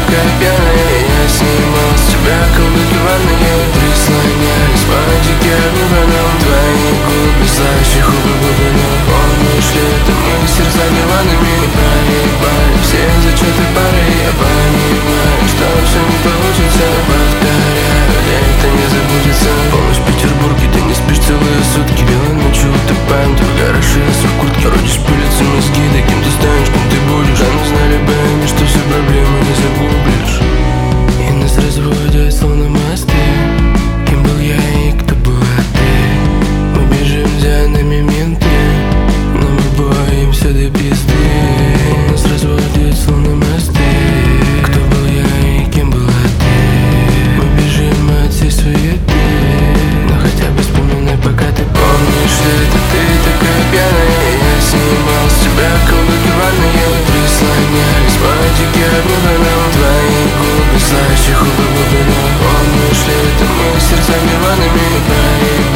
такая пьяная, я снимал с тебя колдовки прислонялись фантики огнем, твои губы слаще глубину. Помнишь ли ты, мы сердцами ванными проебали все зачеты пары. Я понимаю, что все не получится, повторяю, это не забудется. Полночь в Петербурге, ты не спишь целые сутки, белой ночью утопаем, твой гараж и я в куртке. Родишь пылиться мозги, да кем ты станешь, кем ты будешь. А мы знали бы они, что все проблемы не загублишь. И нас разводят словно мосты. Кем был я и кто была ты? Мы бежим, за нами менты, но мы боимся до пизды. Нас разводят словно мосты. Кто был я и кем была ты? Мы бежим от всей суеты, но хотя бы вспоминай, пока ты помнишь. Это ты такая пьяная, я снимал с тебя колдовки ванные прислонялись фантики огнем, твои губы слаще глубину. Помнишь ли ты, мы сердцами ванными проебали